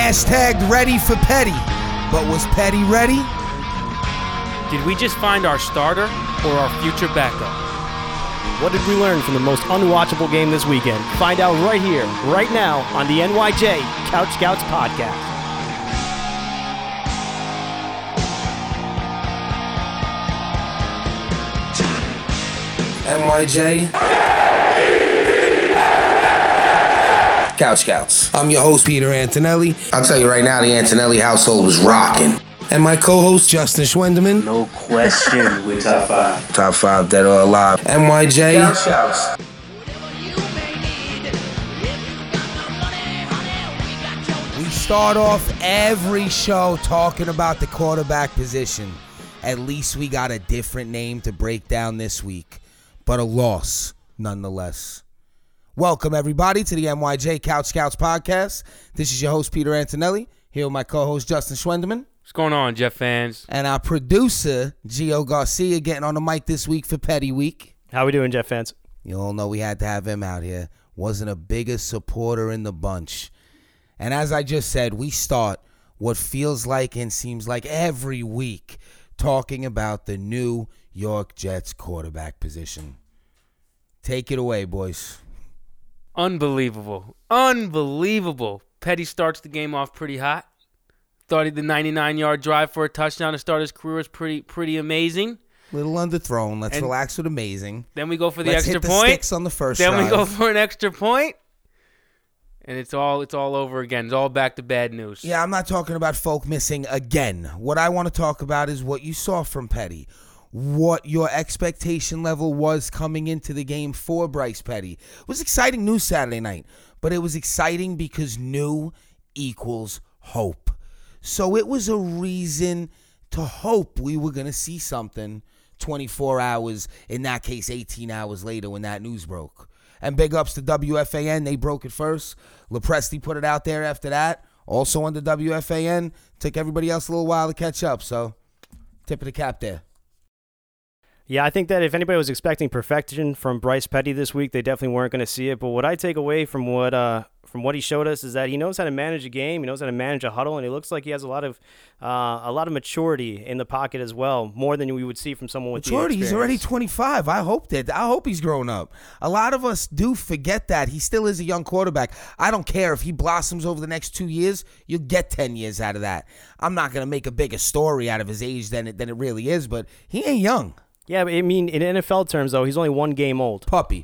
Hashtag ready for Petty. But was Petty ready? Did we just find our starter or our future backup? What did we learn from the most unwatchable game this weekend? Find out right here, right now, on the NYJ Couch Scouts podcast. NYJ Couch Scouts. I'm your host, Peter Antonelli. I'll tell you right now, the Antonelli household was rocking. And my co-host, Justin Schwendeman. No question, we're top five. Top five dead or alive. NYJ Couch Scouts. We start off every show talking about the quarterback position. At least we got a different name to break down this week, but a loss nonetheless. Welcome, everybody, to the NYJ Couch Scouts podcast. This is your host, Peter Antonelli, here with my co-host, Justin Schwendeman. What's going on, Jeff fans? And our producer, Gio Garcia, getting on the mic this week for Petty Week. How we doing, Jeff fans? You all know we had to have him out here. Wasn't a bigger supporter in the bunch. And as I just said, we start what feels like and seems like every week talking about the New York Jets quarterback position. Take it away, boys. Unbelievable. Petty starts the game off pretty hot. Thought the 99-yard drive for a touchdown to start his career was pretty amazing. Little underthrown. Let's relax with amazing. Then we go for the Let's extra hit the point. sticks on the first Then drive. we go for an extra point. And it's all over again. It's all back to bad news. Yeah, I'm not talking about folk missing again. What I want to talk about is what you saw from Petty. What your expectation level was coming into the game for Bryce Petty. It was exciting news Saturday night, but it was exciting because new equals hope. So it was a reason to hope we were going to see something 24 hours, in that case 18 hours later when that news broke. And big ups to WFAN. They broke it first. Lopresti put it out there after that. Also on the WFAN. Took everybody else a little while to catch up. So tip of the cap there. Yeah, I think that if anybody was expecting perfection from Bryce Petty this week, they definitely weren't going to see it. But what I take away from what he showed us is that he knows how to manage a game, he knows how to manage a huddle, and it looks like he has a lot of maturity in the pocket as well, more than we would see from someone with maturity. The experience. He's already 25. I hope he's grown up. A lot of us do forget that. He still is a young quarterback. I don't care if he blossoms over the next 2 years. You'll get 10 years out of that. I'm not going to make a bigger story out of his age than it really is, but he ain't young. Yeah, but I mean, in NFL terms, though, he's only 1 game old. Puppy.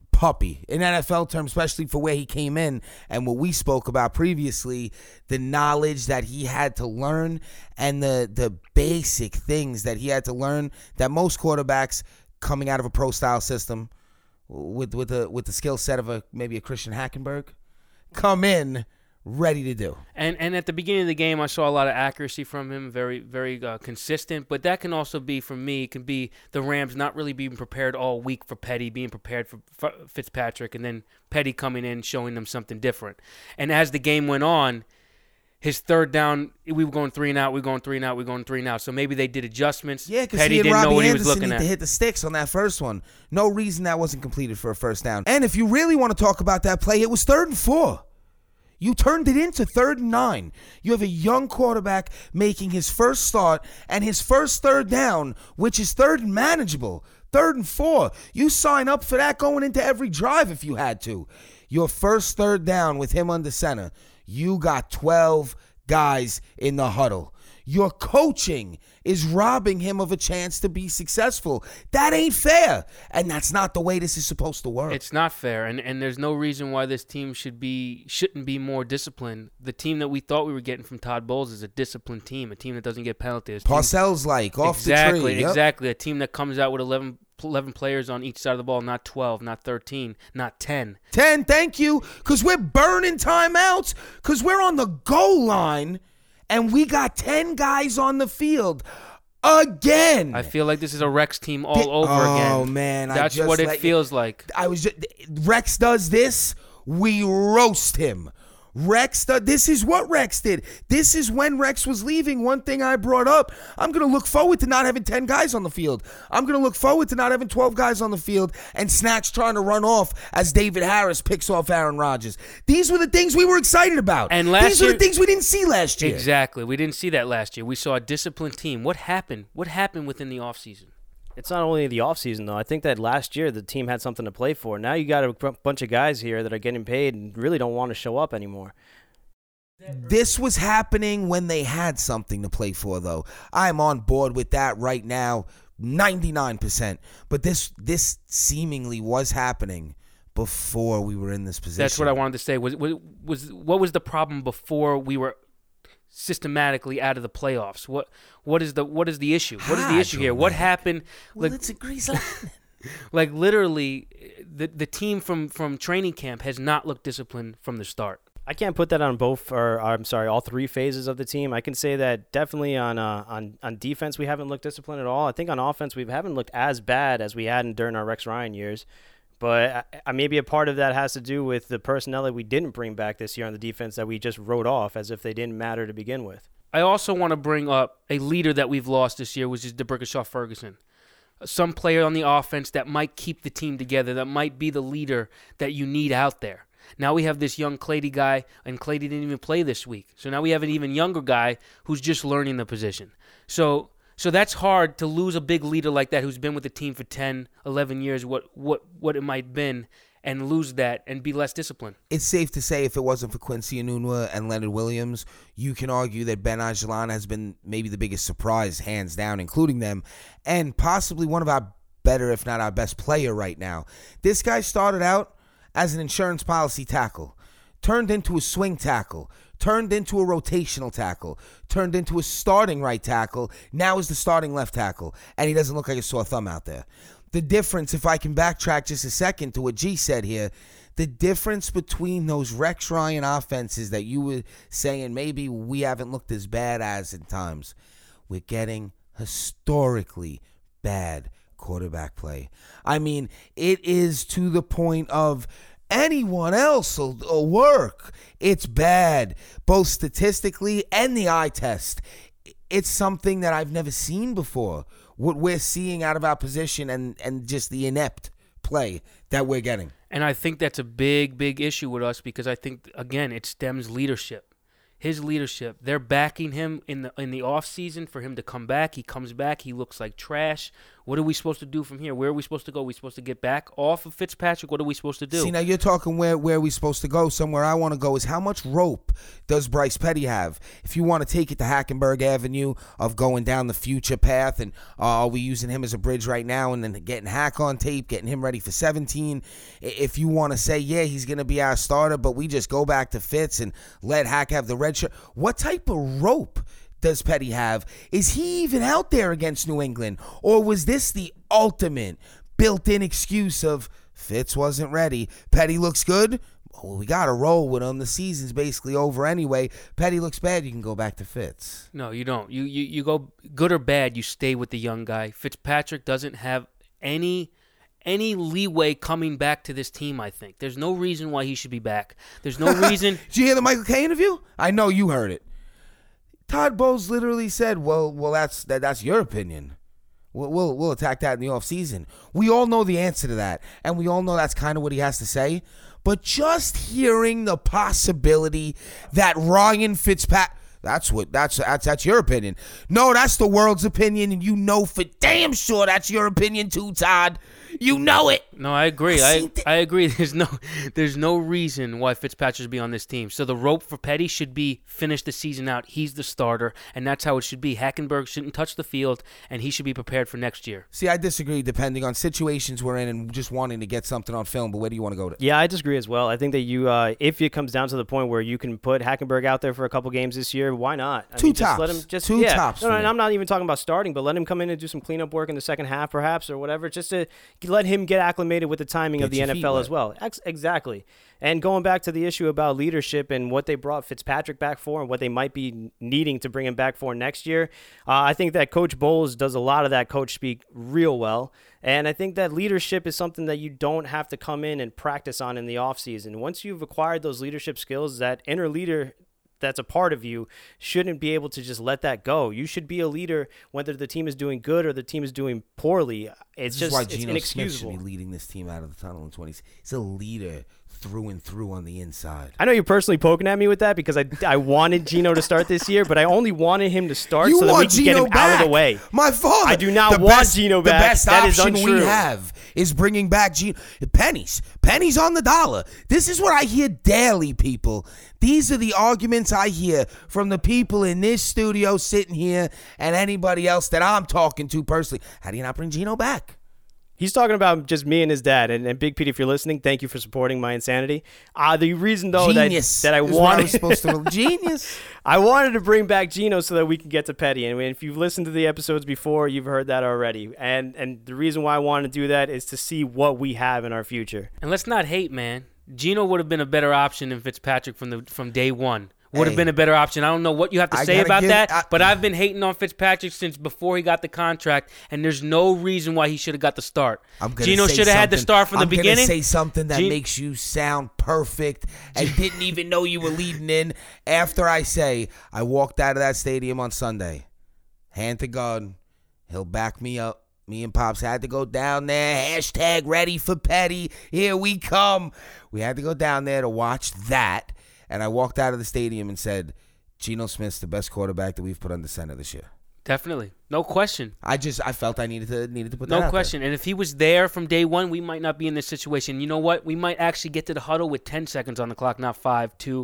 In NFL terms, especially for where he came in and what we spoke about previously, the knowledge that he had to learn and the basic things that he had to learn that most quarterbacks coming out of a pro-style system with the skill set of maybe a Christian Hackenberg come in ready to do. And at the beginning of the game, I saw a lot of accuracy from him, very, very consistent. But that can also be, for me, it can be the Rams not really being prepared all week for Petty, being prepared for Fitzpatrick, and then Petty coming in, showing them something different. And as the game went on, his third down, we were going 3 and out, we were going 3 and out, we were going 3 and out. So maybe they did adjustments. Yeah, because Petty he and didn't know Robbie what he was Anderson looking need at. to hit the sticks on that first one. No reason that wasn't completed for a first down. And if you really want to talk about that play, it was 3rd and 4. You turned it into 3rd and 9. You have a young quarterback making his first start and his first third down, which is 3rd and manageable. 3rd and 4. You sign up for that going into every drive if you had to. Your first third down with him under center. You got 12 guys in the huddle. Your coaching is robbing him of a chance to be successful. That ain't fair. And that's not the way this is supposed to work. It's not fair, and there's no reason why this team shouldn't be more disciplined. The team that we thought we were getting from Todd Bowles is a disciplined team, a team that doesn't get penalties. Parcells off the tree. Yep. Exactly. A team that comes out with 11 players on each side of the ball, not 12, not 13, not 10. 10, thank you, because we're burning timeouts, because we're on the goal line, and we got 10 guys on the field again. I feel like this is a Rex team all over again. Oh, man. That's what it feels like. Rex does this, we roast him. This is what Rex did. This is when Rex was leaving. One thing I brought up, I'm going to look forward to not having 10 guys on the field. I'm going to look forward to not having 12 guys on the field and Snacks trying to run off as David Harris picks off Aaron Rodgers. These were the things we were excited about. And these were the things we didn't see last year. Exactly. We didn't see that last year. We saw a disciplined team. What happened? What happened within the offseason? It's not only the offseason, though. I think that last year the team had something to play for. Now you got a bunch of guys here that are getting paid and really don't want to show up anymore. This was happening when they had something to play for, though. I'm on board with that right now, 99%. But this seemingly was happening before we were in this position. That's what I wanted to say. What was the problem before we were systematically out of the playoffs? What is the issue? What is the issue here? What happened? Well, it's a grease lightning. Like literally, the team from training camp has not looked disciplined from the start. I can't put that on all three phases of the team. I can say that definitely on defense we haven't looked disciplined at all. I think on offense we haven't looked as bad as we had during our Rex Ryan years. But maybe a part of that has to do with the personnel that we didn't bring back this year on the defense that we just wrote off as if they didn't matter to begin with. I also want to bring up a leader that we've lost this year, which is D'Brickashaw Ferguson. Some player on the offense that might keep the team together, that might be the leader that you need out there. Now we have this young Clady guy, and Clady didn't even play this week. So now we have an even younger guy who's just learning the position. So that's hard to lose a big leader like that who's been with the team for 10, 11 years, what it might have been, and lose that and be less disciplined. It's safe to say if it wasn't for Quincy Enunwa and Leonard Williams, you can argue that Ben Adelon has been maybe the biggest surprise, hands down, including them, and possibly one of our better, if not our best player right now. This guy started out as an insurance policy tackle, turned into a swing tackle, turned into a rotational tackle, turned into a starting right tackle, now is the starting left tackle, and he doesn't look like a sore thumb out there. The difference, if I can backtrack just a second to what G said here, the difference between those Rex Ryan offenses that you were saying maybe we haven't looked as bad as in times, we're getting historically bad quarterback play. I mean, it is to the point of anyone else will work. It's bad, both statistically and the eye test. It's something that I've never seen before. What we're seeing out of our position and just the inept play that we're getting. And I think that's a big, big issue with us because I think, again, it stems leadership. His leadership. They're backing him in the off season for him to come back. He comes back. He looks like trash. What are we supposed to do from here? Where are we supposed to go? Are we supposed to get back off of Fitzpatrick? What are we supposed to do? See, now you're talking where are we supposed to go. Somewhere I want to go is how much rope does Bryce Petty have? If you want to take it to Hackenberg Avenue of going down the future path, and are we using him as a bridge right now and then getting Hack on tape, getting him ready for 17? If you want to say, yeah, he's going to be our starter, but we just go back to Fitz and let Hack have the red shirt. What type of rope does Petty have? Is he even out there against New England? Or was this the ultimate built-in excuse of Fitz wasn't ready? Petty looks good? Well, we got to roll with him. The season's basically over anyway. Petty looks bad, you can go back to Fitz. No, you don't. You go good or bad, you stay with the young guy. Fitzpatrick doesn't have any leeway coming back to this team, I think. There's no reason why he should be back. There's no reason. Did you hear the Michael Kay interview? I know you heard it. Todd Bowles literally said, well, that's your opinion. We'll attack that in the offseason. We all know the answer to that, and we all know that's kind of what he has to say. But just hearing the possibility that Ryan Fitzpatrick, that's your opinion. No, that's the world's opinion, and you know for damn sure that's your opinion too, Todd. You know it. No, I agree. I agree. There's no reason why Fitzpatrick should be on this team. So the rope for Petty should be finish the season out. He's the starter, and that's how it should be. Hackenberg shouldn't touch the field, and he should be prepared for next year. See, I disagree depending on situations we're in and just wanting to get something on film, but where do you want to go to? Yeah, I disagree as well. I think that you, if it comes down to the point where you can put Hackenberg out there for a couple games this year, why not? Two tops. Two tops. No, I'm not even talking about starting, but let him come in and do some cleanup work in the second half perhaps or whatever, just to let him get acclimated with the timing of the Get your feet NFL wet. as well. Exactly. And going back to the issue about leadership and what they brought Fitzpatrick back for and what they might be needing to bring him back for next year, I think that Coach Bowles does a lot of that coach speak real well. And I think that leadership is something that you don't have to come in and practice on in the offseason. Once you've acquired those leadership skills, that inner leader that's a part of you shouldn't be able to just let that go. You should be a leader whether the team is doing good or the team is doing poorly. It's This is why it's Geno Smith inexcusable. should be leading this team out of the tunnel in 20. He's a leader through and through on the inside. I know you're personally poking at me with that because I wanted Geno to start this year, but I only wanted him to start You so that we want can get Geno him out of the back. way. My father. I do not The want best- Geno back. The best That is option we untrue. have is bringing back Geno. Pennies on the dollar. This is what I hear daily, people. These are the arguments I hear from the people in this studio sitting here and anybody else that I'm talking to personally. How do you not bring Geno back? He's talking about just me and his dad. And Big Pete, if you're listening, thank you for supporting my insanity. The reason, though, Genius. that I is what wanted was supposed to genius. I wanted to bring back Geno so that we can get to Petty. And if you've listened to the episodes before, you've heard that already. And the reason why I wanted to do that is to see what we have in our future. And let's not hate, man. Geno would have been a better option than Fitzpatrick from day one. Would have Hey. been a better option. I don't know what you have to I say gotta about give- that, but I've been hating on Fitzpatrick since before he got the contract, and there's no reason why he should have got the start. I'm gonna Geno say should have had the something- start from the I'm beginning. gonna say something that Gen- makes you sound perfect and didn't even know you were leading in. After I say I walked out of that stadium on Sunday, hand to God, he'll back me up. Me and Pops had to go down there. Hashtag ready for Petty. Here we come. We had to go down there to watch that, and I walked out of the stadium and said, Geno Smith's the best quarterback that we've put under center this year. Definitely. No question. I felt I needed to put that No out there. question. And if he was there from day one, we might not be in this situation. You know what? We might actually get to the huddle with 10 seconds on the clock, not 5, 2,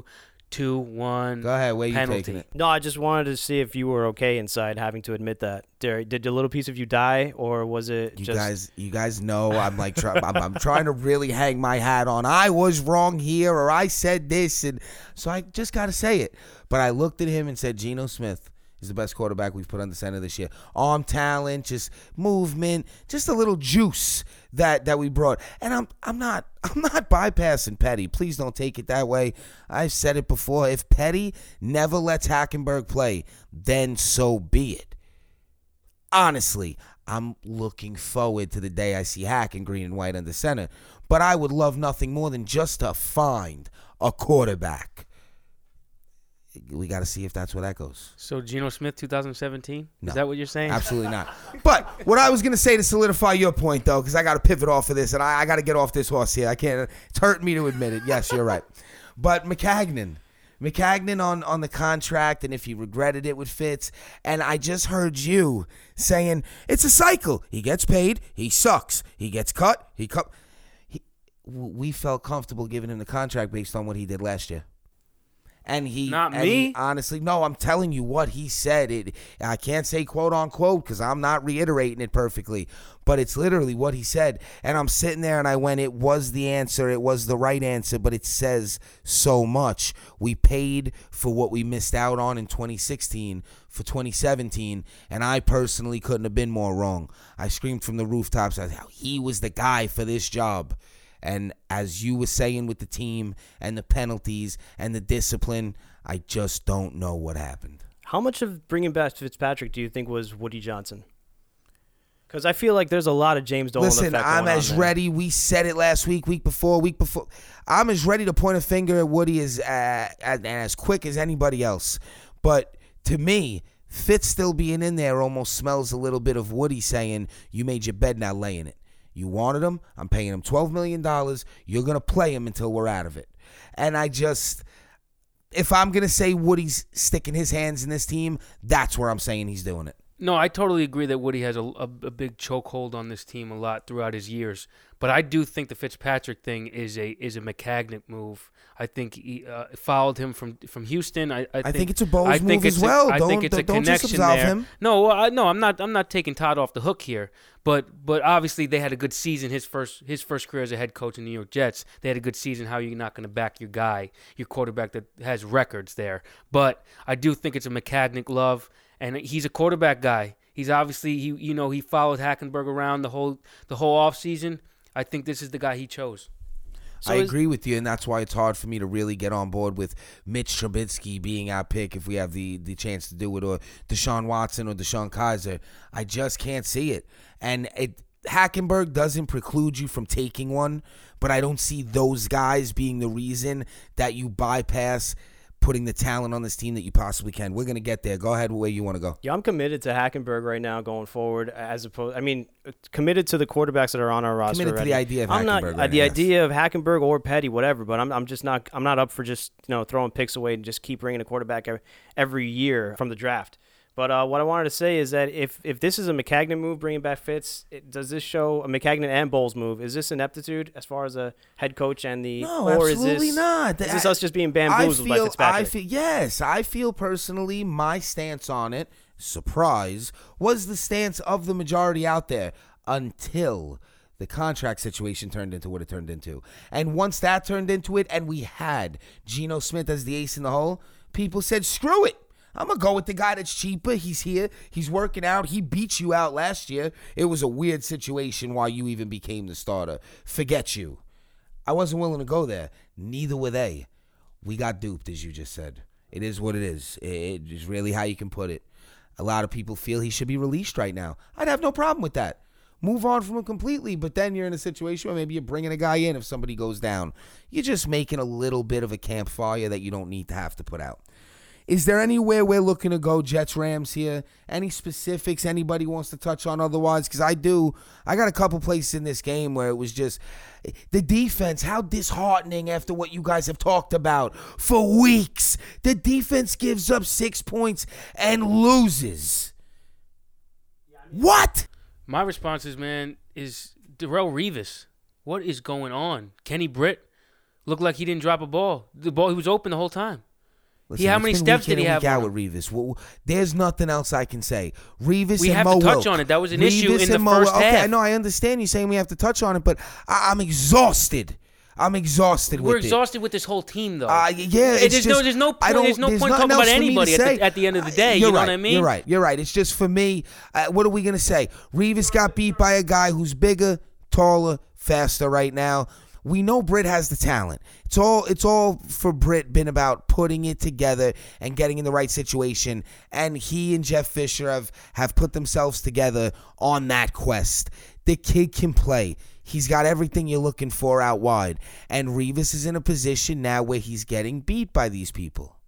1. Go ahead, where you penalty. taking it? No, I just wanted to see if you were okay inside having to admit that. Did a little piece of you die, or was it You guys know I'm like I'm trying to really hang my hat on. I was wrong here, or I said this, and so I just got to say it. But I looked at him and said, Geno Smith is the best quarterback we've put under center this year. Arm talent, just movement, just a little juice that we brought. And I'm not bypassing Petty. Please don't take it that way. I've said it before. If Petty never lets Hackenberg play, then so be it. Honestly, I'm looking forward to the day I see Hack in green and white under center. But I would love nothing more than just to find a quarterback. We got to see if that's where that goes. So Geno Smith 2017? No. Is that what you're saying? Absolutely not. But what I was going to say to solidify your point, though, because I got to pivot off of this, and I got to get off this horse here. I can't. It's hurting me to admit it. Yes, you're right. But Maccagnan on the contract, and if he regretted it with Fitz, and I just heard you saying it's a cycle. He gets paid, he sucks. He gets cut, we felt comfortable giving him the contract based on what he did last year. And Not and me. honestly, no, I'm telling you what he said. I can't say quote unquote because I'm not reiterating it perfectly, but it's literally what he said. And I'm sitting there and I went, it was the answer. It was the right answer, but it says so much. We paid for what we missed out on in 2016 for 2017, and I personally couldn't have been more wrong. I screamed from the rooftops how he was the guy for this job. And as you were saying with the team and the penalties and the discipline, I just don't know what happened. How much of bringing back Fitzpatrick do you think was Woody Johnson? Because I feel like there's a lot of James Dolan Listen, effect I'm going as on there. ready. We said it last week before. I'm as ready to point a finger at Woody as quick as anybody else. But to me, Fitz still being in there almost smells a little bit of Woody saying, you made your bed, now lay in it. You wanted him. I'm paying him $12 million. You're going to play him until we're out of it. And if I'm going to say Woody's sticking his hands in this team, that's where I'm saying he's doing it. No, I totally agree that Woody has a big chokehold on this team a lot throughout his years. But I do think the Fitzpatrick thing is a Maccagnan move. I think he followed him from Houston. I think it's a Bowles move as well. I think it's a don't just connection absolve there. him. No, I'm not taking Todd off the hook here. But obviously they had a good season. His first career as a head coach in the New York Jets. They had a good season. How are you not going to back your guy, your quarterback that has records there? But I do think it's a Maccagnan love. And he's a quarterback guy. He's obviously he followed Hackenberg around the whole offseason. I think this is the guy he chose. So I agree with you, and that's why it's hard for me to really get on board with Mitch Trubisky being our pick if we have the chance to do it, or Deshaun Watson or Deshaun Kaiser. I just can't see it. And Hackenberg doesn't preclude you from taking one, but I don't see those guys being the reason that you bypass putting the talent on this team that you possibly can. We're going to get there. Go ahead where you want to go. Yeah, I'm committed to Hackenberg right now going forward, committed to the quarterbacks that are on our roster. Committed already. to the idea of I'm Hackenberg. not right the now, idea of Hackenberg or Petty, whatever. But I'm just not. I'm not up for just throwing picks away and just keep bringing a quarterback every year from the draft. But what I wanted to say is that if this is a Maccagnan move, bringing back Fitz, does this show a Maccagnan and Bowles move? Is this ineptitude as far as a head coach and the? No, or absolutely not. Is this us just being bamboozled by Fitzpatrick? I feel personally my stance on it, surprise, was the stance of the majority out there until the contract situation turned into what it turned into. And once that turned into it and we had Geno Smith as the ace in the hole, people said, screw it. I'm going to go with the guy that's cheaper. He's here. He's working out. He beat you out last year. It was a weird situation why you even became the starter. Forget you. I wasn't willing to go there. Neither were they. We got duped, as you just said. It is what it is. It is really how you can put it. A lot of people feel he should be released right now. I'd have no problem with that. Move on from him completely, but then you're in a situation where maybe you're bringing a guy in if somebody goes down. You're just making a little bit of a campfire that you don't need to have to put out. Is there anywhere we're looking to go, Jets, Rams here? Any specifics anybody wants to touch on otherwise? Because I got a couple places in this game where it was just the defense, how disheartening after what you guys have talked about for weeks. The defense gives up 6 points and loses. What? My response is, man, is Darrelle Revis. What is going on? Kenny Britt looked like he didn't drop a ball. The ball, he was open the whole time. Listen, how many steps did he have? Out with Revis. Well, there's nothing else I can say. Revis we and have Mo to touch Wilk. on it. That was an Revis issue in the and first half. Okay, I know. I understand you saying we have to touch on it, but I'm exhausted. I'm exhausted with it. We're exhausted with this whole team, though. Yeah, it's there's no point talking about anybody at the end of the day. You know what I mean? You're right. It's just for me, what are we going to say? Revis got beat by a guy who's bigger, taller, faster right now. We know Britt has the talent. It's all for Britt been about putting it together and getting in the right situation. And he and Jeff Fisher have put themselves together on that quest. The kid can play. He's got everything you're looking for out wide. And Revis is in a position now where he's getting beat by these people.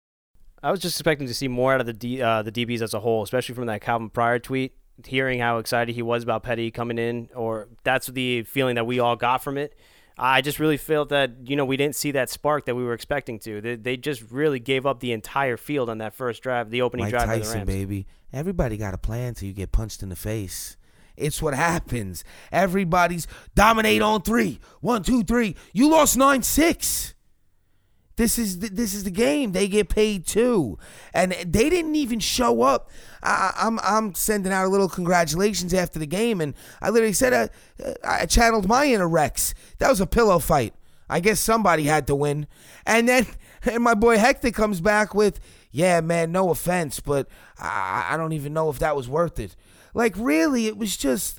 I was just expecting to see more out of the DBs as a whole, especially from that Calvin Pryor tweet. Hearing how excited he was about Petty coming in, or that's the feeling that we all got from it. I just really felt that, we didn't see that spark that we were expecting to. They just really gave up the entire field on that first drive, the opening drive of the Rams. Baby. Everybody got a plan until you get punched in the face. It's what happens. Everybody's dominate on 3. 1, 2, 3. You lost 9-6. This is the game. They get paid too, and they didn't even show up. I'm sending out a little congratulations after the game, and I literally said I channeled my inner Rex. That was a pillow fight. I guess somebody had to win, and then my boy Hector comes back with, "Yeah, man, no offense, but I don't even know if that was worth it." Like really, it was just.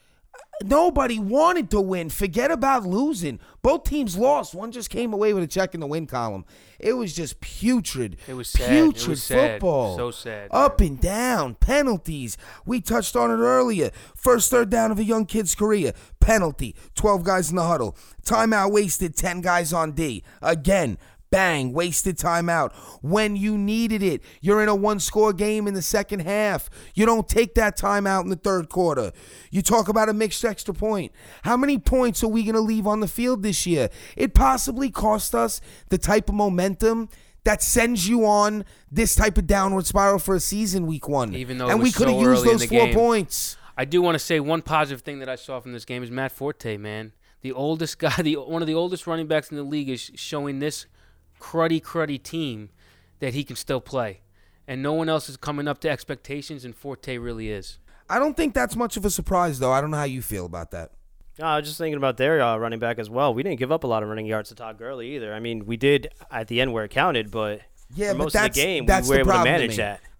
Nobody wanted to win. Forget about losing. Both teams lost. One just came away with a check in the win column. It was just putrid. It was sad. Putrid it was football. Sad. So sad. Up and down. Penalties. We touched on it earlier. First third down of a young kid's career. Penalty. 12 guys in the huddle. Timeout wasted. 10 guys on D. Again. Bang, wasted timeout when you needed it. You're in a one-score game in the second half. You don't take that timeout in the third quarter. You talk about a mixed extra point. How many points are we going to leave on the field this year? It possibly cost us the type of momentum that sends you on this type of downward spiral for a season week 1. Even though and we could have used those 4 points. I do want to say one positive thing that I saw from this game is Matt Forte, man. The oldest guy, one of the oldest running backs in the league is showing this cruddy team that he can still play. And no one else is coming up to expectations, and Forte really is. I don't think that's much of a surprise, though. I don't know how you feel about that. I was just thinking about their running back as well. We didn't give up a lot of running yards to Todd Gurley either. I mean, we did at the end where it counted, but for most of the game, we were able to manage that.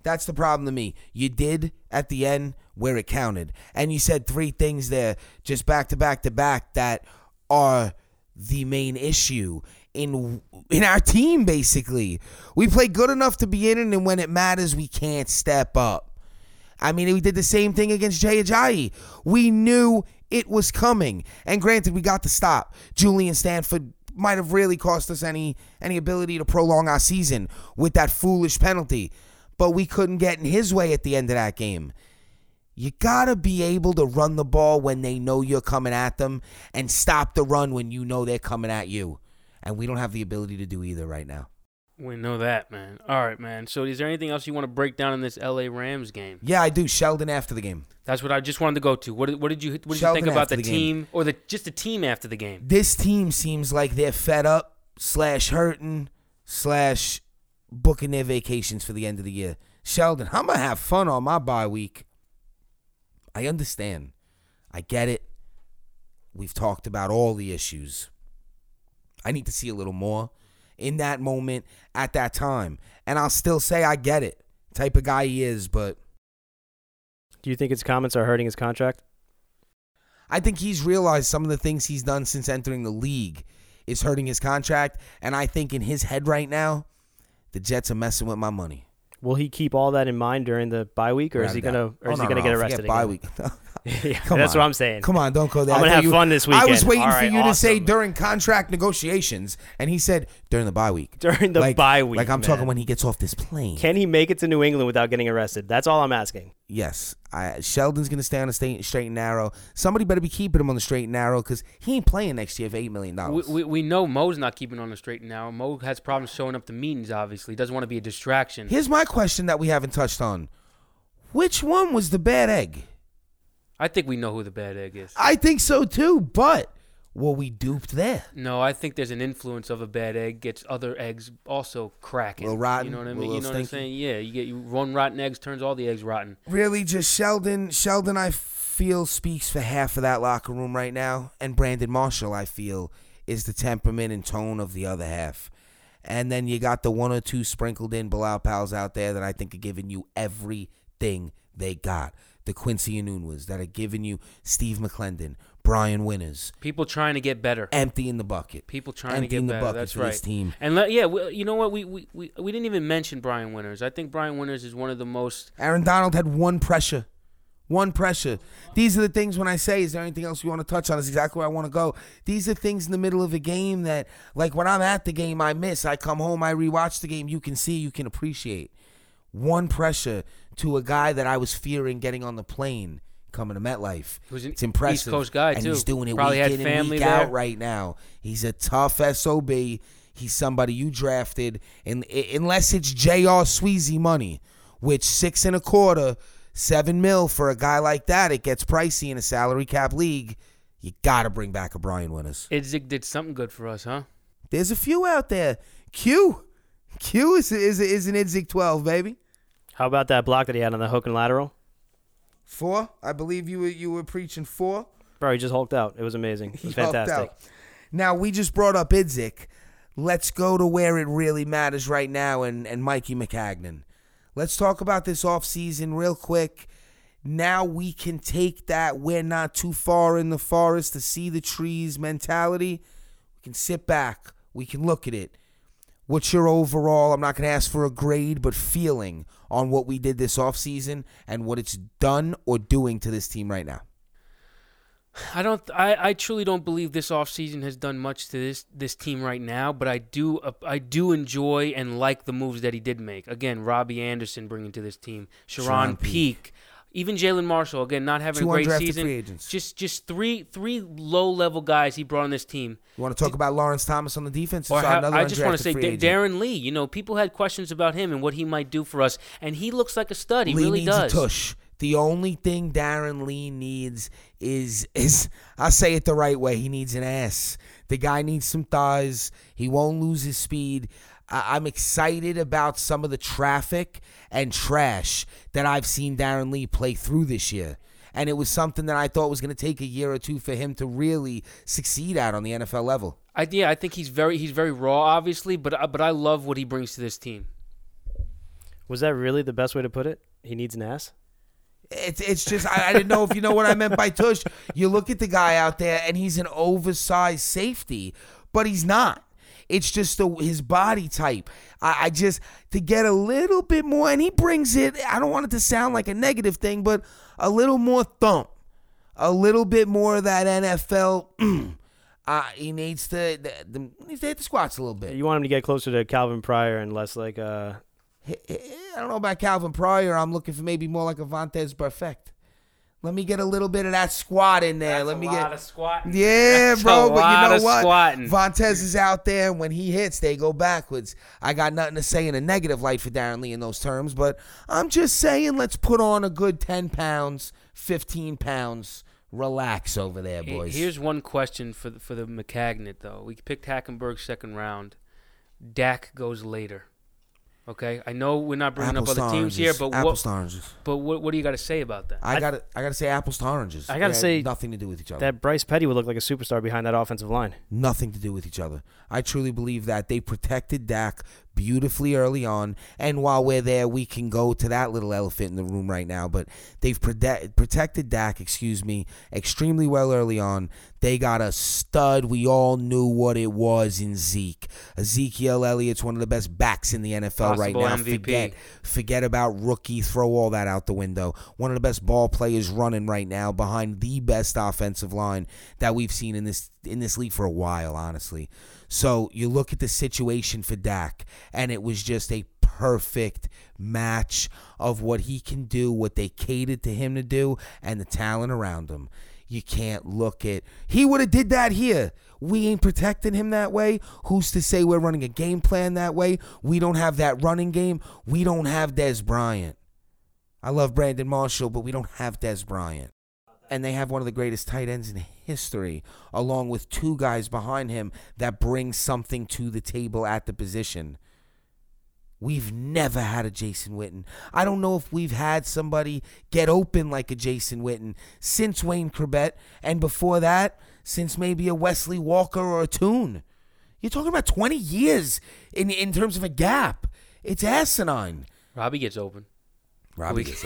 That's the problem to me. You did at the end where it counted. And you said 3 things there just back to back to back that are the main issue in our team, basically. We play good enough to be in it, and when it matters, we can't step up. I mean, we did the same thing against Jay Ajayi. We knew it was coming. And granted, we got the stop. Julian Stanford might have really cost us any ability to prolong our season with that foolish penalty. But we couldn't get in his way at the end of that game. You got to be able to run the ball when they know you're coming at them and stop the run when you know they're coming at you. And we don't have the ability to do either right now. We know that, man. All right, man. So is there anything else you want to break down in this L.A. Rams game? Yeah, I do. Sheldon after the game. That's what I just wanted to go to. What did you think about the team or just the team after the game? This team seems like they're fed up / hurting / booking their vacations for the end of the year. Sheldon, I'm going to have fun on my bye week. I understand. I get it. We've talked about all the issues. I need to see a little more in that moment at that time. And I'll still say I get it. Type of guy he is, but... Do you think his comments are hurting his contract? I think he's realized some of the things he's done since entering the league is hurting his contract. And I think in his head right now, the Jets are messing with my money. Will he keep all that in mind during the bye week, or is he gonna get arrested again? Bye week. Yeah, that's what I'm saying. Come on, don't go there. I'm gonna have fun this weekend. I was waiting for you awesome. to say during contract negotiations, and he said during the bye week. During the bye week, like I'm talking when he gets off this plane. Can he make it to New England without getting arrested? That's all I'm asking. Yes, Sheldon's gonna stay on the straight and narrow. Somebody better be keeping him on the straight and narrow because he ain't playing next year for $8 million. We know Mo's not keeping on the straight and narrow. Mo has problems showing up to meetings. Obviously, he doesn't want to be a distraction. Here's my question that we haven't touched on: which one was the bad egg? I think we know who the bad egg is. I think so too, but were we duped there? No, I think there's an influence of a bad egg gets other eggs also cracking. A little rotten. You know what I mean? You You know what I'm saying? Yeah, you get one rotten eggs turns all the eggs rotten. Really, just Sheldon. Sheldon, I feel, speaks for half of that locker room right now, and Brandon Marshall, I feel, is the temperament and tone of the other half. And then you got the 1 or 2 sprinkled in Bilal pals out there that I think are giving you everything they got. The Quincy Enunwas that are giving you Steve McClendon, Brian Winters. People trying to get better. Empty in the bucket. People trying to get better. That's right. This team. And you know what? We didn't even mention Brian Winters. I think Brian Winters is one of the most. Aaron Donald had one pressure. One pressure. These are the things when I say, is there anything else you want to touch on? Is exactly where I want to go. These are things in the middle of a game that, like when I'm at the game, I miss. I come home, I rewatch the game. You can see, you can appreciate. One pressure to a guy that I was fearing getting on the plane coming to MetLife. It's impressive. East Coast guy, and too. He's doing it Probably week had in family and week there. out right now. He's a tough SOB. He's somebody you drafted. And unless it's J.R. Sweezy money, which 6 1/4, $7 million for a guy like that, it gets pricey in a salary cap league. You got to bring back a Brian Winters. Idzik did something good for us, huh? There's a few out there. Q is an Idzik 12, baby. How about that block that he had on the hook and lateral? 4. I believe you were preaching 4. Bro, he just hulked out. It was amazing. It was fantastic. Out. Now, we just brought up Idzik. Let's go to where it really matters right now and Mikey McCagnon. Let's talk about this offseason real quick. Now we can take that we're not too far in the forest to see the trees mentality. We can sit back. We can look at it. What's your overall, I'm not going to ask for a grade, but feeling on what we did this offseason and what it's done or doing to this team right now? I truly don't believe this offseason has done much to this team right now, but I do enjoy and like the moves that he did make. Again, Robbie Anderson bringing to this team, Sharon Peake. Even Jalen Marshall, again, not having a great season. Free agents. Just three low-level guys he brought on this team. You want to talk about Lawrence Thomas on the defense? I just want to say Darren Lee. You know, people had questions about him and what he might do for us, and he looks like a stud. He really does. Lee needs a tush. The only thing Darren Lee needs is I'll say it the right way. He needs an ass. The guy needs some thighs. He won't lose his speed. I'm excited about some of the traffic and trash that I've seen Darren Lee play through this year. And it was something that I thought was going to take a year or two for him to really succeed at on the NFL level. I think he's very raw, obviously, but I love what he brings to this team. Was that really the best way to put it? He needs an ass? It's just I didn't know if you know what I meant by tush. You look at the guy out there and he's an oversized safety, but he's not. It's just his body type. I just, to get a little bit more, and he brings it, I don't want it to sound like a negative thing, but a little more thump. A little bit more of that NFL. He needs to hit the squats a little bit. You want him to get closer to Calvin Pryor and less like I don't know about Calvin Pryor. I'm looking for maybe more like a Vontaze Perfect. Let me get a little bit of that squat in there. That's a lot of squatting. Yeah, That's bro. a But you know lot of what? squatting. Vontaze is out there, and when he hits, they go backwards. I got nothing to say in a negative light for Darren Lee in those terms, but I'm just saying let's put on a good 10 pounds, 15 pounds. Relax over there, boys. Here's one question for the McCagnet, though. We picked Hackenberg second round. Dak goes later. Okay, I know we're not bringing up other teams here, but apples to oranges. But what do you got to say about that? I gotta say apples to oranges. I gotta say nothing to do with each other. that Bryce Petty would look like a superstar behind that offensive line. Nothing to do with each other. I truly believe that they protected Dak beautifully early on, and while we're there, we can go to that little elephant in the room right now, but they've protected Dak, extremely well early on. They got a stud. We all knew what it was in Zeke. Ezekiel Elliott's one of the best backs in the NFL right now. MVP. Forget about rookie. Throw all that out the window. One of the best ball players running right now behind the best offensive line that we've seen in this league for a while, honestly. So you look at the situation for Dak, and it was just a perfect match of what he can do, what they catered to him to do, and the talent around him. You can't look at... He would have did that here. We ain't protecting him that way. Who's to say we're running a game plan that way? We don't have that running game. We don't have Dez Bryant. I love Brandon Marshall, but we don't have Dez Bryant. And they have one of the greatest tight ends in history, along with two guys behind him that bring something to the table at the position. We've never had a Jason Witten. I don't know if we've had somebody get open like a Jason Witten since Wayne Corbett, and before that, since maybe a Wesley Walker or a Toon. You're talking about 20 years in terms of a gap. It's asinine. Robbie gets open. Robbie gets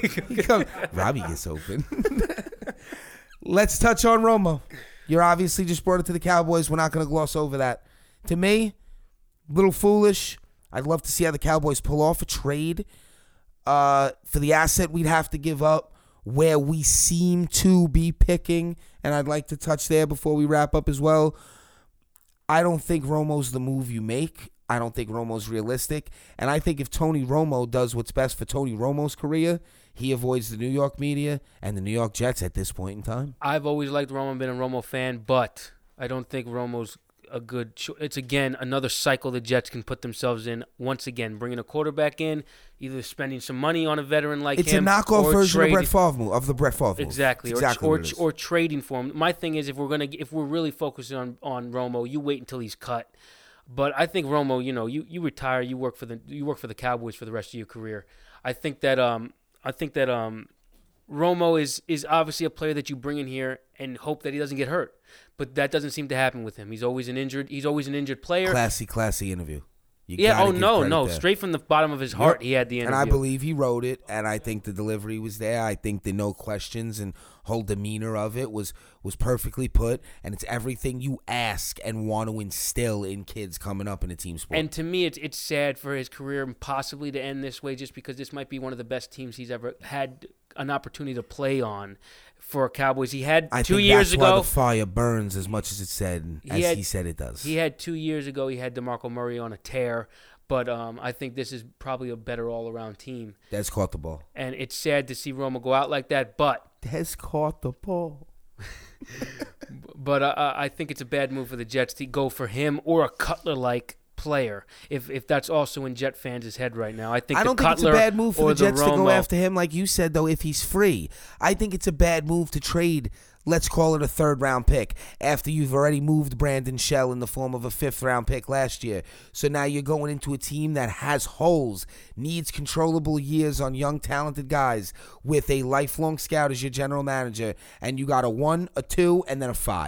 open. Let's touch on Romo. You're obviously just brought it to the Cowboys. We're not going to gloss over that. To me, a little foolish. I'd love to see how the Cowboys pull off a trade for the asset we'd have to give up where we seem to be picking. And I'd like to touch there before we wrap up as well. I don't think Romo's the move you make. I don't think Romo's realistic. And I think if Tony Romo does what's best for Tony Romo's career, he avoids the New York media and the New York Jets at this point in time. I've always liked Romo, been a Romo fan, but I don't think Romo's a good it's, again, another cycle the Jets can put themselves in. Once again, bringing a quarterback in, either spending some money on a veteran like him. It's a knockoff version of the Brett Favre move. Exactly. Exactly or trading for him. My thing is, if we're really focusing on Romo, you wait until he's cut. But I think Romo, you retire, you work for the Cowboys for the rest of your career. I think that Romo is obviously a player that you bring in here and hope that he doesn't get hurt. But that doesn't seem to happen with him. He's always an injured player. Classy interview. Straight from the bottom of his heart, he had the interview. And I believe he wrote it, and I think the delivery was there. I think the no questions and whole demeanor of it was perfectly put, and it's everything you ask and want to instill in kids coming up in a team sport. And to me, it's sad for his career possibly to end this way, just because this might be one of the best teams he's ever had an opportunity to play on for Cowboys. He had 2 years ago. That's why the fire burns as much as he said it does. He had 2 years ago. He had DeMarco Murray on a tear, but I think this is probably a better all-around team. Dez caught the ball, and it's sad to see Romo go out like that. But Dez caught the ball. But I think it's a bad move for the Jets to go for him or a Cutler-like player, if that's also in Jet fans' head right now. I don't think it's a bad move for the Jets to go after him, like you said, though, if he's free. I think it's a bad move to trade, let's call it a third-round pick, after you've already moved Brandon Shell in the form of a fifth-round pick last year. So now you're going into a team that has holes, needs controllable years on young, talented guys, with a lifelong scout as your general manager, and you got a 1, a 2, and then a 5.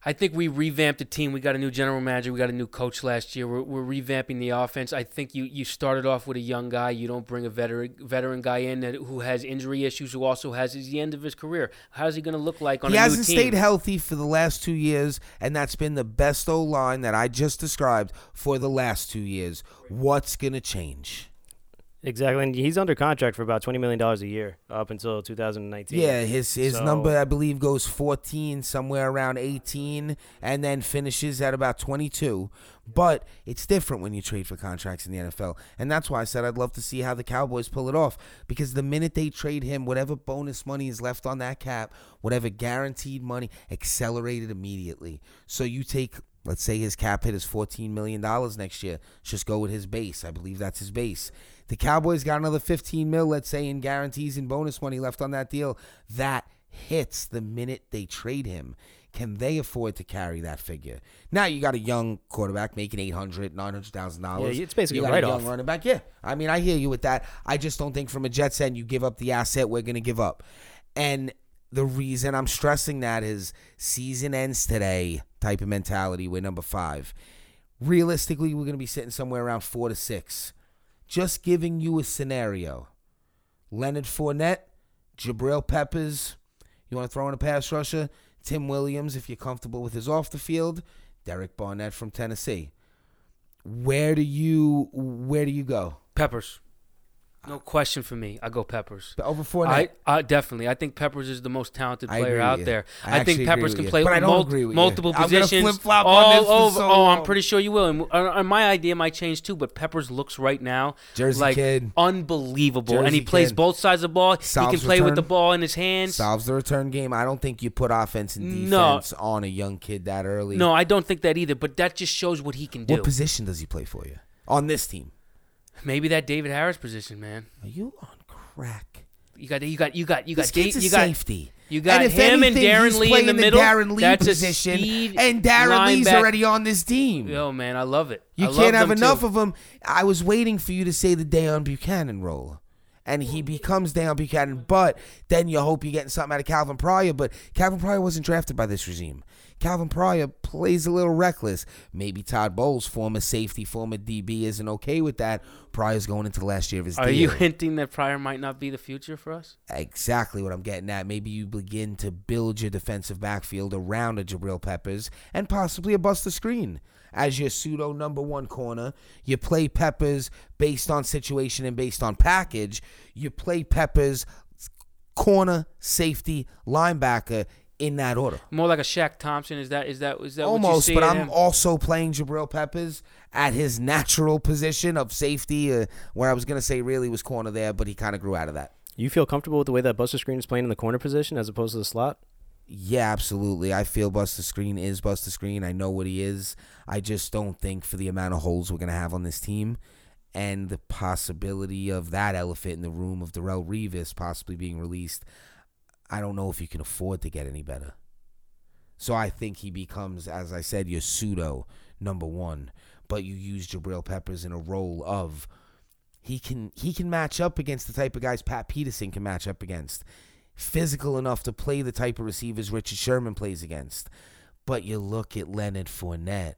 I think we revamped the team. We got a new general manager. We got a new coach last year. We're revamping the offense. I think you started off with a young guy. You don't bring a veteran guy in who has injury issues, who also has the end of his career. How's he going to look like on a new team? He hasn't stayed healthy for the last 2 years, and that's been the best O-line that I just described for the last 2 years. What's going to change? Exactly, and he's under contract for about $20 million a year up until 2019. Yeah, his number, I believe, goes 14, somewhere around 18, and then finishes at about 22. But it's different when you trade for contracts in the NFL, and that's why I said I'd love to see how the Cowboys pull it off, because the minute they trade him, whatever bonus money is left on that cap, whatever guaranteed money, accelerated immediately. So you take, let's say his cap hit is $14 million next year. Let's just go with his base. I believe that's his base. The Cowboys got another $15 million, let's say, in guarantees and bonus money left on that deal. That hits the minute they trade him. Can they afford to carry that figure? Now you got a young quarterback making $800,000, $900,000. Yeah, it's basically you a got write-off. a young running back. Yeah, I mean, I hear you with that. I just don't think from a Jets end you give up the asset we're going to give up. And the reason I'm stressing that is season ends today type of mentality. We're number 5. Realistically, we're going to be sitting somewhere around 4 to 6. Just giving you a scenario. Leonard Fournette, Jabril Peppers, you want to throw in a pass rusher? Tim Williams, if you're comfortable with his off the field. Derek Barnett from Tennessee. Where do you go? Peppers. No question for me. I go Peppers. Over Fournette? I definitely. I think Peppers is the most talented I player agree out with you. there. I I think actually Peppers agree can with play you. But I with don't agree with you. multiple I'm gonna positions. flip-flop on this for so long. I'm pretty sure you will. And my idea might change too, but Peppers looks right now Jersey like kid. unbelievable. And he Jersey plays kid. both sides of the ball. Solves he can play with the return. ball in his hands. Solves the return game. I don't think you put offense and No. defense on a young kid that early. No, I don't think that either, but that just shows what he can do. What position does he play for you on this team? Maybe that David Harris position, man. Are you on crack? You got This kid's a safety. You got and if him anything, and Darren he's Lee playing in the middle. Darren Lee That's position, a speed and Darren Lee's linebacker. already on this team. Yo, man, I love it. You I love can't have them enough too. of them. I was waiting for you to say the Deion Buchanan role. And he becomes Deion Buchanan, but then you hope you're getting something out of Calvin Pryor. But Calvin Pryor wasn't drafted by this regime. Calvin Pryor plays a little reckless. Maybe Todd Bowles, former safety, former DB, isn't okay with that. Pryor's going into the last year of his deal. Are you hinting that Pryor might not be the future for us? Exactly what I'm getting at. Maybe you begin to build your defensive backfield around a Jabril Peppers and possibly a Buster Screen as your pseudo number 1 corner. You play Peppers based on situation and based on package. You play Peppers corner, safety, linebacker in that order. More like a Shaq Thompson. Is that Almost, what you see but in I'm him? also playing Jabril Peppers at his natural position of safety, where I was going to say really was corner there, but he kind of grew out of that. You feel comfortable with the way that Buster Screen is playing in the corner position as opposed to the slot? Yeah, absolutely. I feel Buster Screen is Buster Screen. I know what he is. I just don't think for the amount of holes we're going to have on this team and the possibility of that elephant in the room of Darrelle Revis possibly being released, I don't know if you can afford to get any better. So I think he becomes, as I said, your pseudo number 1. But you use Jabril Peppers in a role of he can match up against the type of guys Pat Peterson can match up against. Physical enough to play the type of receivers Richard Sherman plays against. But you look at Leonard Fournette.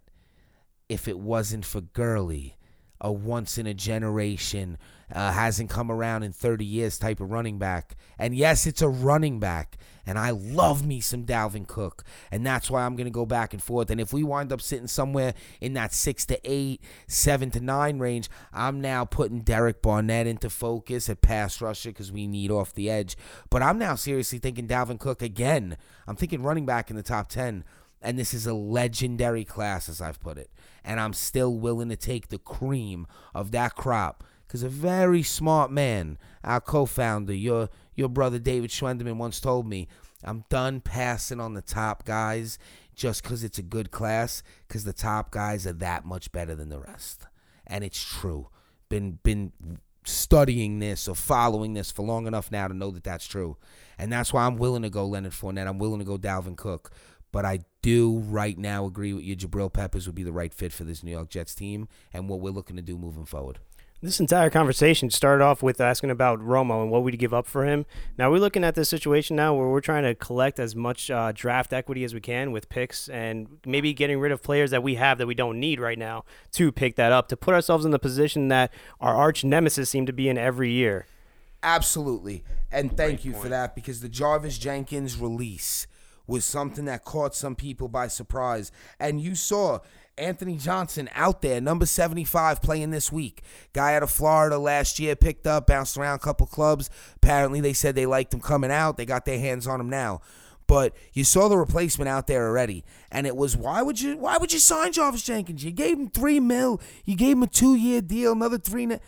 If it wasn't for Gurley, a once-in-a-generation, hasn't come around in 30 years type of running back. And yes, it's a running back. And I love me some Dalvin Cook. And that's why I'm going to go back and forth. And if we wind up sitting somewhere in that 6 to 8, 7 to 9 range, I'm now putting Derek Barnett into focus at pass rusher because we need off the edge. But I'm now seriously thinking Dalvin Cook again. I'm thinking running back in the top 10. And this is a legendary class, as I've put it. And I'm still willing to take the cream of that crop. Because a very smart man, our co-founder, your brother David Schwenderman once told me, I'm done passing on the top guys just because it's a good class, because the top guys are that much better than the rest. And it's true. Been studying this or following this for long enough now to know that that's true. And that's why I'm willing to go Leonard Fournette. I'm willing to go Dalvin Cook. But I do right now agree with you. Jabril Peppers would be the right fit for this New York Jets team and what we're looking to do moving forward. This entire conversation started off with asking about Romo and what we'd give up for him. Now we're looking at this situation now where we're trying to collect as much draft equity as we can with picks and maybe getting rid of players that we have that we don't need right now to pick that up, to put ourselves in the position that our arch nemesis seem to be in every year. Absolutely. And thank you for that, because the Jarvis Jenkins release was something that caught some people by surprise. And you saw Anthony Johnson out there, number 75, playing this week. Guy out of Florida last year, picked up, bounced around a couple clubs. Apparently they said they liked him coming out. They got their hands on him now. But you saw the replacement out there already. And it was, why would you sign Jarvis Jenkins? You gave him $3 million. You gave him a 2-year deal, another $3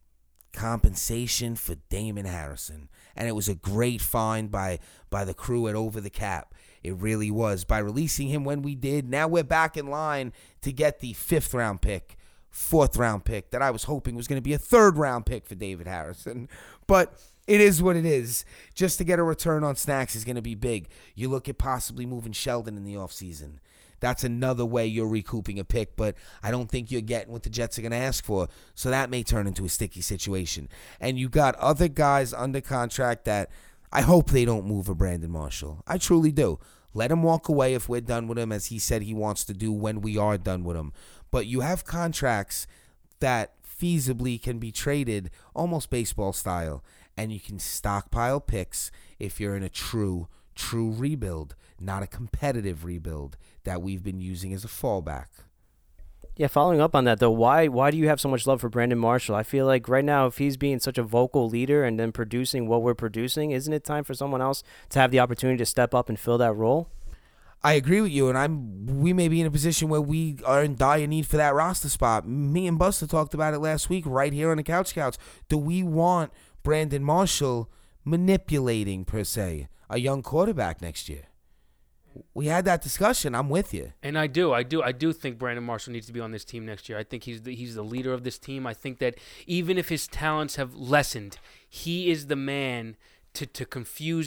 compensation for Damon Harrison. And it was a great find by the crew at Over the Cap. It really was. By releasing him when we did, now we're back in line to get the 5th-round pick, 4th-round pick that I was hoping was going to be a 3rd-round pick for David Harrison. But it is what it is. Just to get a return on Snacks is going to be big. You look at possibly moving Sheldon in the offseason. That's another way you're recouping a pick, but I don't think you're getting what the Jets are going to ask for. So that may turn into a sticky situation. And you got other guys under contract that I hope they don't move a Brandon Marshall. I truly do. Let him walk away if we're done with him, as he said he wants to do when we are done with him. But you have contracts that feasibly can be traded almost baseball style, and you can stockpile picks if you're in a true rebuild, not a competitive rebuild that we've been using as a fallback. Yeah, following up on that, though, why do you have so much love for Brandon Marshall? I feel like right now, if he's being such a vocal leader and then producing what we're producing, isn't it time for someone else to have the opportunity to step up and fill that role? I agree with you, and we may be in a position where we are in dire need for that roster spot. Me and Buster talked about it last week right here on the Couch Scouts. Do we want Brandon Marshall manipulating, per se, a young quarterback next year? We had that discussion. I'm with you. And I do think Brandon Marshall needs to be on this team next year. I think he's the leader of this team. I think that even if his talents have lessened, he is the man to confuse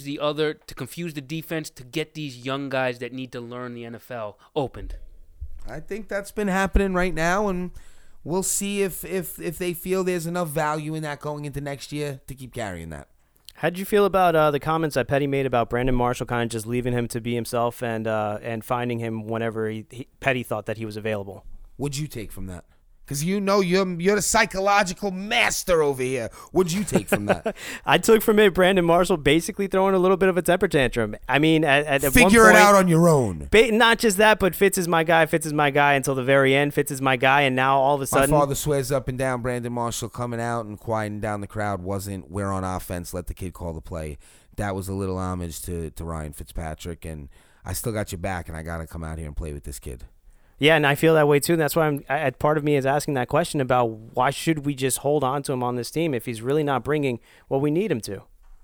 the defense, to get these young guys that need to learn the NFL opened. I think that's been happening right now, and we'll see if they feel there's enough value in that going into next year to keep carrying that. How did you feel about the comments that Petty made about Brandon Marshall kind of just leaving him to be himself and finding him whenever Petty thought that he was available? What'd you take from that? Because you know you're the psychological master over here. What'd you take from that? I took from it Brandon Marshall basically throwing a little bit of a temper tantrum. I mean, at figure one point, it out on your own. Not just that, but Fitz is my guy until the very end. Fitz is my guy, and now all of a sudden, my father swears up and down Brandon Marshall coming out and quieting down the crowd wasn't "we're on offense, let the kid call the play." That was a little homage to Ryan Fitzpatrick, and I still got your back, and I got to come out here and play with this kid. Yeah, and I feel that way too. And that's why part of me is asking that question about why should we just hold on to him on this team if he's really not bringing what we need him to.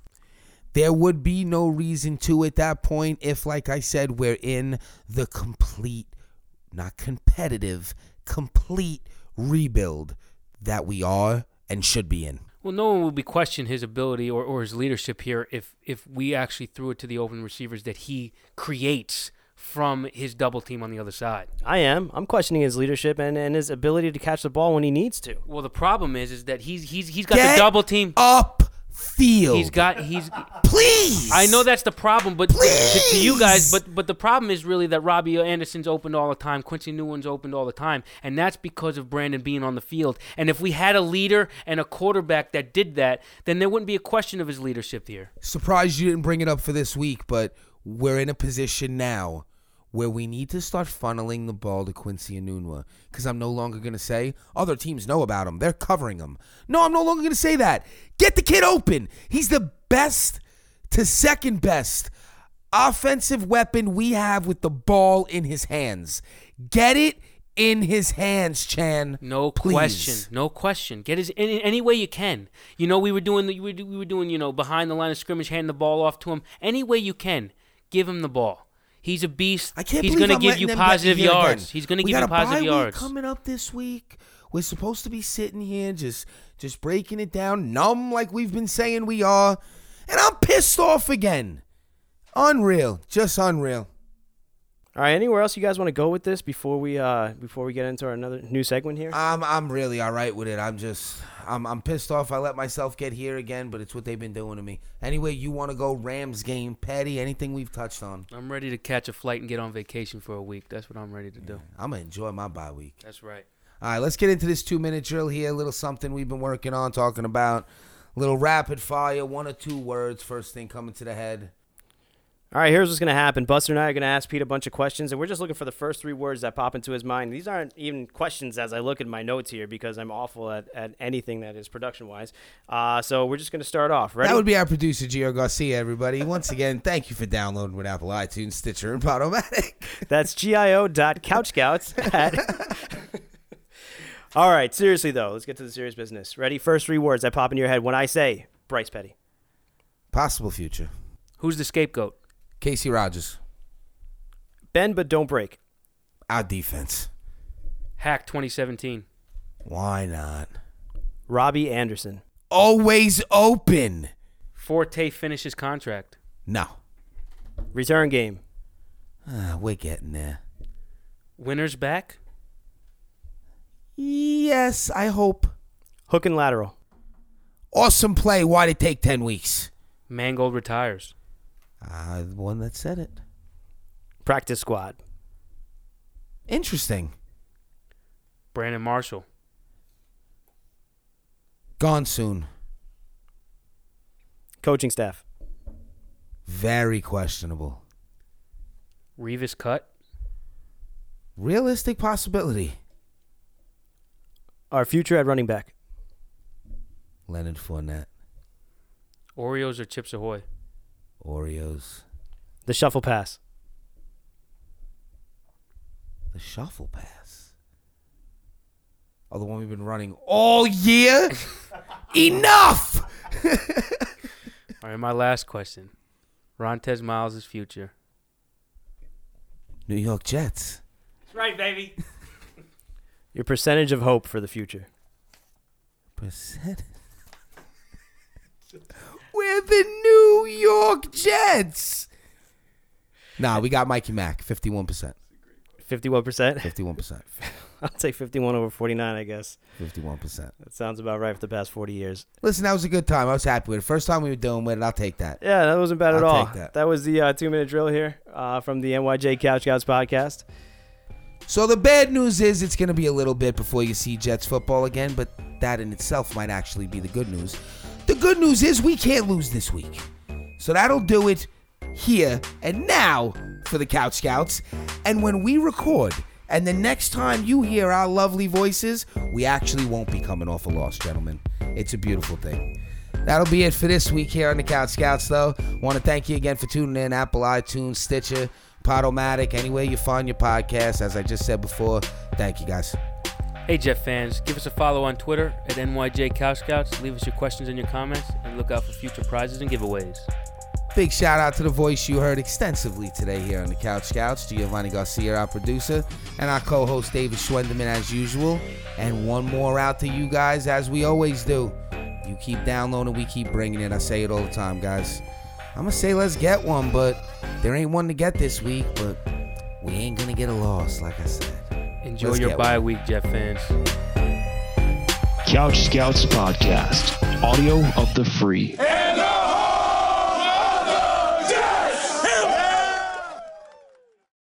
There would be no reason to at that point if, like I said, we're in the complete, not competitive, complete rebuild that we are and should be in. Well, no one would be question his ability or his leadership here if we actually threw it to the open receivers that he creates from his double team on the other side. I'm questioning his leadership and his ability to catch the ball when he needs to. Well, the problem is that he's got the double team up field. He's please. I know that's the problem, but to you guys, but the problem is really that Robbie Anderson's opened all the time, Quincy Newman's opened all the time, and that's because of Brandon being on the field. And if we had a leader and a quarterback that did that, then there wouldn't be a question of his leadership here. Surprised you didn't bring it up for this week, but we're in a position now where we need to start funneling the ball to Quincy Enunwa, because I'm no longer going to say, other teams know about him, they're covering him. No, I'm no longer going to say that. Get the kid open. He's the best to second best offensive weapon we have with the ball in his hands. Get it in his hands, Chan. No please. question. Get his in any way you can. You know, we were doing behind the line of scrimmage, handing the ball off to him. Any way you can, give him the ball. He's a beast. He's going to give you positive yards. He's going to give you positive yards. Coming up this week, we're supposed to be sitting here just breaking it down, numb like we've been saying we are, and I'm pissed off again. Unreal, just unreal. All right, anywhere else you guys want to go with this before we get into our another new segment here? I'm really all right with it. I'm pissed off I let myself get here again, but it's what they've been doing to me. Anyway, you want to go Rams game, Petty? Anything we've touched on? I'm ready to catch a flight and get on vacation for a week. That's what I'm ready to do. I'm going to enjoy my bye week. That's right. All right, let's get into this 2-minute drill here. A little something we've been working on, talking about. A little rapid fire, 1 or 2 words. First thing coming to the head. All right, here's what's going to happen. Buster and I are going to ask Pete a bunch of questions, and we're just looking for the first 3 words that pop into his mind. These aren't even questions as I look at my notes here because I'm awful at anything that is production-wise. So we're just going to start off. Ready? That would be our producer, Gio Garcia, everybody. Once again, thank you for downloading with Apple iTunes, Stitcher, and Podomatic. That's gio.couchscouts. All right, seriously, though, let's get to the serious business. Ready? First 3 words that pop into your head when I say Bryce Petty. Possible future. Who's the scapegoat? Casey Rogers. Bend but don't break. Our defense. Hack 2017. Why not? Robbie Anderson. Always open. Forte finishes contract. No. Return game. We're getting there. Winners back. Yes, I hope. Hook and lateral. Awesome play. Why'd it take 10 weeks? Mangold retires. The one that said it. Practice squad. Interesting. Brandon Marshall. Gone soon. Coaching staff. Very questionable. Revis cut. Realistic possibility. Our future at running back. Leonard Fournette. Oreos or Chips Ahoy? Oreos. The shuffle pass. The shuffle pass. Oh, the one we've been running all year? Enough! All right, my last question. Rontez Miles' future. New York Jets. That's right, baby. Your percentage of hope for the future. Percent. We're the New York Jets. Nah, we got Mikey Mack, 51%. 51%? 51%. I'll take 51 over 49, I guess. 51%. That sounds about right for the past 40 years. Listen, that was a good time. I was happy with it. First time we were doing with it, I'll take that. Yeah, that wasn't bad at I'll all. take that. Was the 2-minute drill here from the NYJ Couch Scouts podcast. So the bad news is it's going to be a little bit before you see Jets football again, but that in itself might actually be the good news. The good news is we can't lose this week. So that'll do it here and now for the Couch Scouts. And when we record, and the next time you hear our lovely voices, we actually won't be coming off a loss, gentlemen. It's a beautiful thing. That'll be it for this week here on the Couch Scouts, though. Want to thank you again for tuning in. Apple, iTunes, Stitcher, Podomatic, anywhere you find your podcast. As I just said before, thank you, guys. Hey, Jet fans, give us a follow on Twitter at NYJ Couch Scouts. Leave us your questions and your comments, and look out for future prizes and giveaways. Big shout out to the voice you heard extensively today here on the Couch Scouts, Giovanni Garcia, our producer, and our co-host David Schwendeman as usual. And one more out to you guys, as we always do. You keep downloading, we keep bringing it. I say it all the time, guys. I'm going to say let's get one, but there ain't one to get this week, but we ain't going to get a loss, like I said. Enjoy Let's your get bye one. week, Jet fans. Couch Scouts Podcast. Audio of the free.